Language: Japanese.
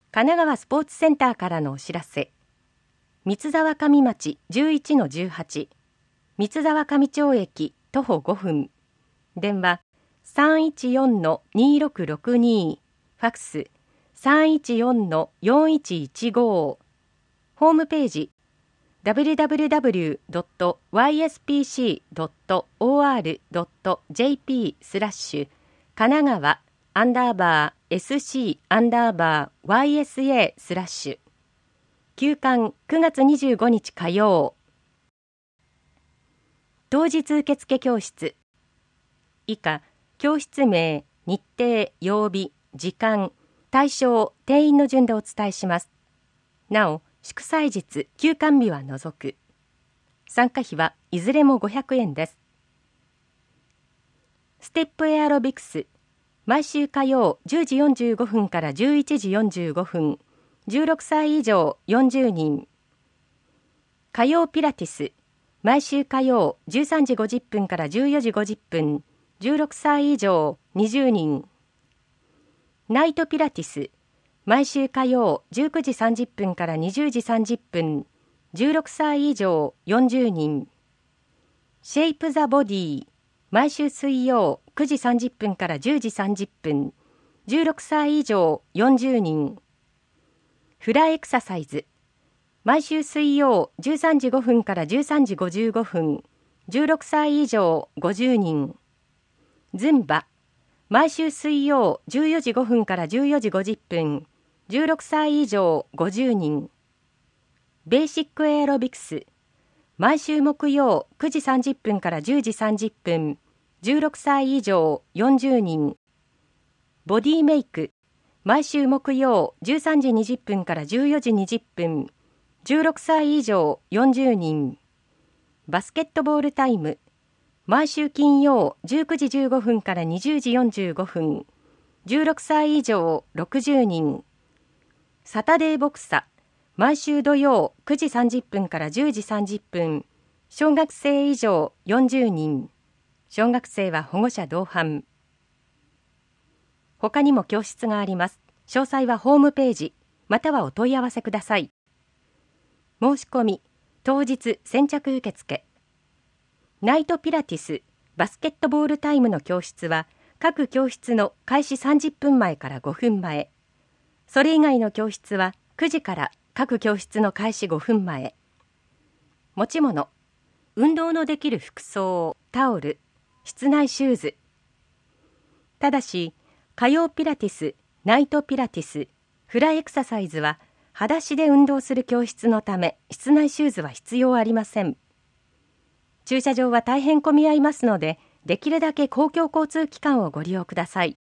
神奈川スポーツセンターからのお知らせ。三沢上町 11-18 三沢上町駅徒歩5分、電話 314-2662、ファックス 314-4115、ホームページ www.yspc.or.jp 神奈川_SC_YSA/ 休館9月25日火曜。当日受付教室。以下、教室名、日程、曜日、時間、対象、定員の順でお伝えします。なお、祝祭日、休館日は除く。参加費はいずれも500円です。ステップエアロビクス。毎週火曜10時45分から11時45分、16歳以上40人。火曜ピラティス。毎週火曜13時50分から14時50分、16歳以上20人。ナイトピラティス。毎週火曜19時30分から20時30分、16歳以上40人。シェイプザボディ。毎週水曜9時30分から10時30分、16歳以上40人。フラエクササイズ。毎週水曜13時5分から13時55分、16歳以上50人。ズンバ。毎週水曜14時5分から14時50分、16歳以上50人。ベーシックエアロビクス。毎週木曜9時30分から10時30分、16歳以上40人。ボディメイク。毎週木曜13時20分から14時20分、16歳以上40人。バスケットボールタイム。毎週金曜19時15分から20時45分、16歳以上60人。サタデーボクサ。毎週土曜9時30分から10時30分、小学生以上40人。小学生は保護者同伴。他にも教室があります。詳細はホームページ、またはお問い合わせください。申し込み、当日先着受付。ナイトピラティス、バスケットボールタイムの教室は、各教室の開始30分前から5分前。それ以外の教室は9時から各教室の開始5分前。持ち物、運動のできる服装、タオル、室内シューズ。ただし、火曜ピラティス、ナイトピラティス、フラエクササイズは、裸足で運動する教室のため、室内シューズは必要ありません。駐車場は大変混み合いますので、できるだけ公共交通機関をご利用ください。